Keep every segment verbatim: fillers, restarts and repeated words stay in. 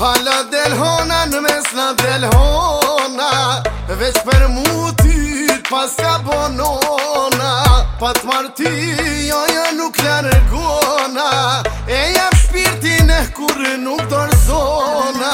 Hala del hona në mes na del hona, veç për mutit pas ka bonona. Pa t'marti joja nuk largona, e jam shpirtin e kur nuk dorzona.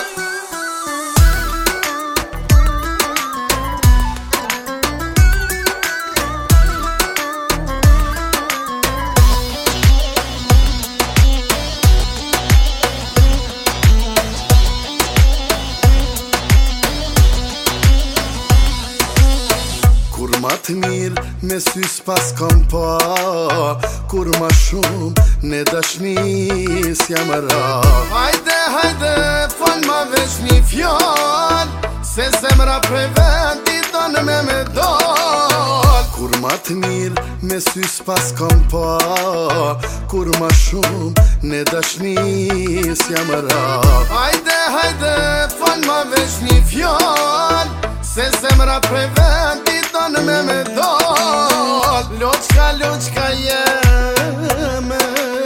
Kur ma t'mirë me sy s'pas kom pa, kur ma shumë ne dashnis jam ra. Hajde, hajde, fol ma veç një fjall, se zemra prej vendi don me me dal. Kur ma t'mirë me sy s'pas kom pa, kur ma shumë ne dashnis jam ra. Hajde, hajde, fol ma veç një fjall, se zemra prej vendi don me me dal. Loqka, loqka jeme,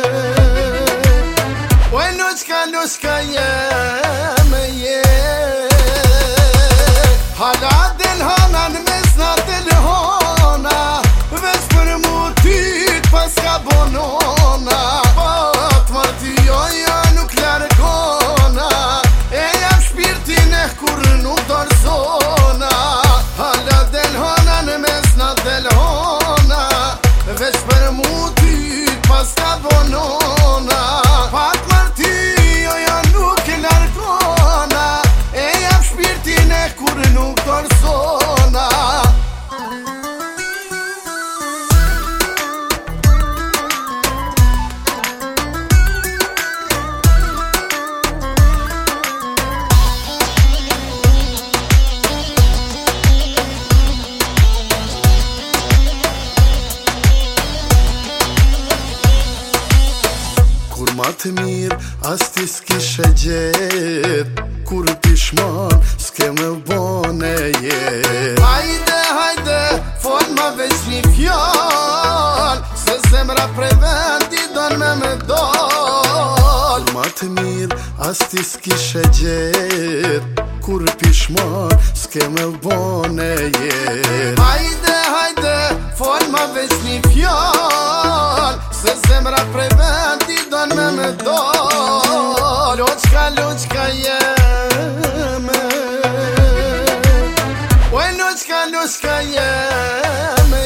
oj loqka, loqka jeme, hala del hana në mes na del hona, veç për mutit pas ka bonona. Pa t'marti joja nuk largona, e jam shpirtin e kur nuk dorzona. Hala del hona në mes na del hona, veç për mutit pas ka bonona. Pa t'marti joja nuk largona, e jam shpirtin e kur nuk dorzona. Kur ma t'mirë as ti s'kishe gjet, kur pishman s'ke me bone jet. Hajde, hajde, fol ma veç një fjall, se zemra prej vendi don me me dal. Ma t'mirë as ti s'kishe gjet, kur pishman s'ke me bone jet. Hajde, hajde, fol ma veç një fjall, se zemra prej vendi don me me dal. Loqka, loqka jeme, oj loqka, loqka jeme,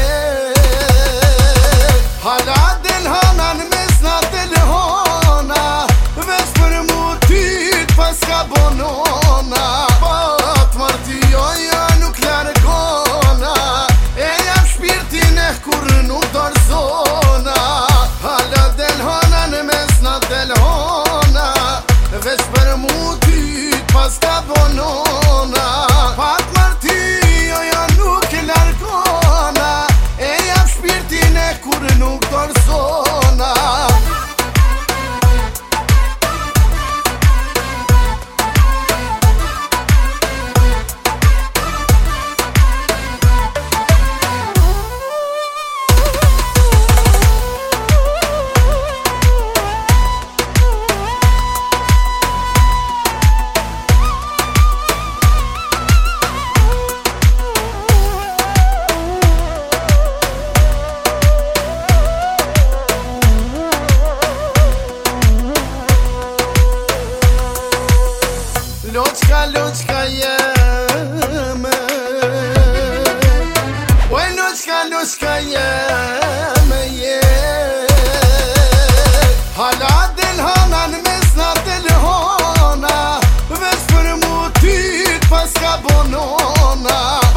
hala del hana në mes na del hona, veç për mutit pas ka bonona. Pa t'marti joja nuk largona, e jam shpirtin e kur nuk dorzona. Hala del hona në mes na del hona, veç për mutit pas ka bonona. Pa t'marti joja nuk largona, e jam shpirtin e kur nuk dorzona. Loqka, loqka jeme, oj loqka, loqka jeme, hala del hana në mes na del hona, veç për mutit pas ka bonona.